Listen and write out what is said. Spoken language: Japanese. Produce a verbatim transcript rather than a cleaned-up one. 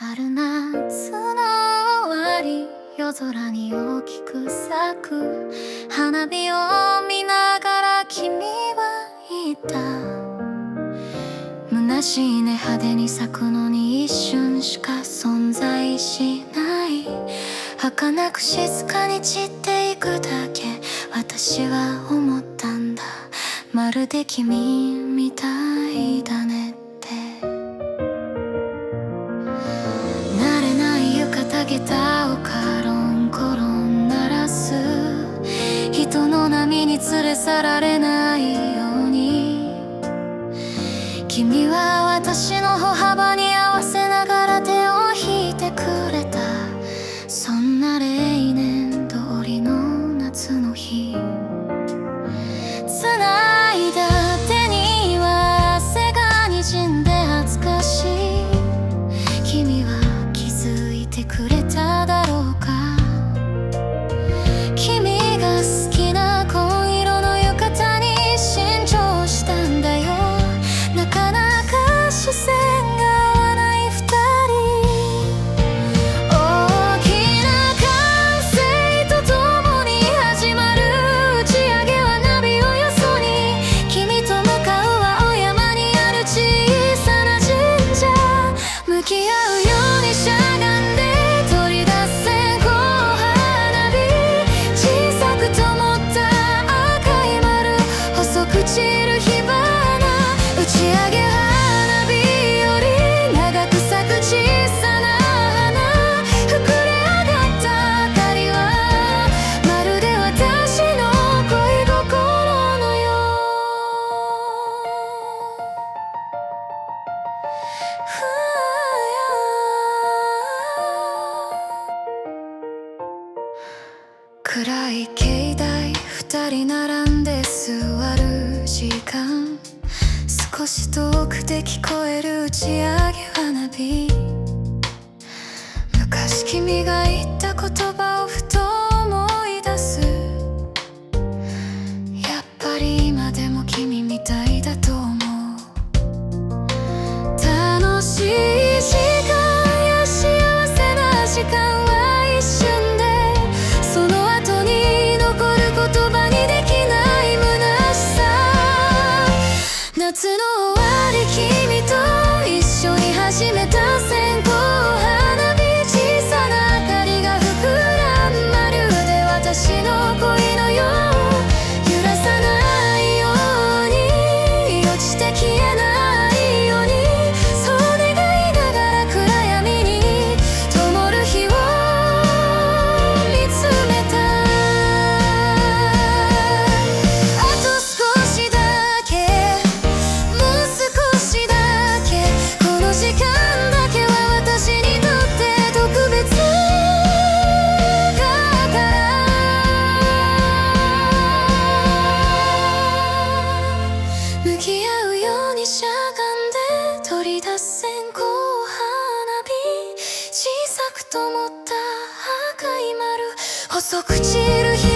春夏の終わり、夜空に大きく咲く花火を見ながら君は言った。虚しいね、派手に咲くのに一瞬しか存在しない。儚く静かに散っていくだけ、私は思ったんだ。まるで君みたいだねって。慣れない浴衣下駄をカロンコロン鳴らす。人の波に連れ去られないように、君は私の歩幅に合わせながら手を引いてくれた。そんな例年通りの夏の日、繋いだ手には汗がにじんで恥ずかしい。君は気づいてくれただろうか。君が好きな紺色の浴衣に新調したんだよ。なかなか視線が合わない二人、大きな歓声とともに始まる打ち上げ花火をよそに、君と向かう青山にある小さな神社、向き合うようにしゃがんで取り出す線香花火、小さく灯った赤い丸、細く散る火花、打ち上げ花火より長く咲く小さな花、膨れ上がった明かりはまるで私の恋心のよう。暗い境内、二人並んで座る時間、少し遠くで聞こえる打ち上げ花火。昔君が言った言葉をふと思い出す。やっぱり今でも君みたいだと思う。楽しい時間や幸せな時間は一瞬で、その後に残る言葉にできない虚しさ。夏の終わり、君と一緒に始めた線香花火、小さな明かりが膨らん、まるで私の恋のよう、揺らさないように、落ちて消えないように、そう願いながら暗闇に灯る日を見つめた。あと少しだけ、もう少しだけ、この時間だけは私にとって特別だから。向き合うようにしゃがんで取り出す線香花火、小さく灯った赤い丸、細く散る火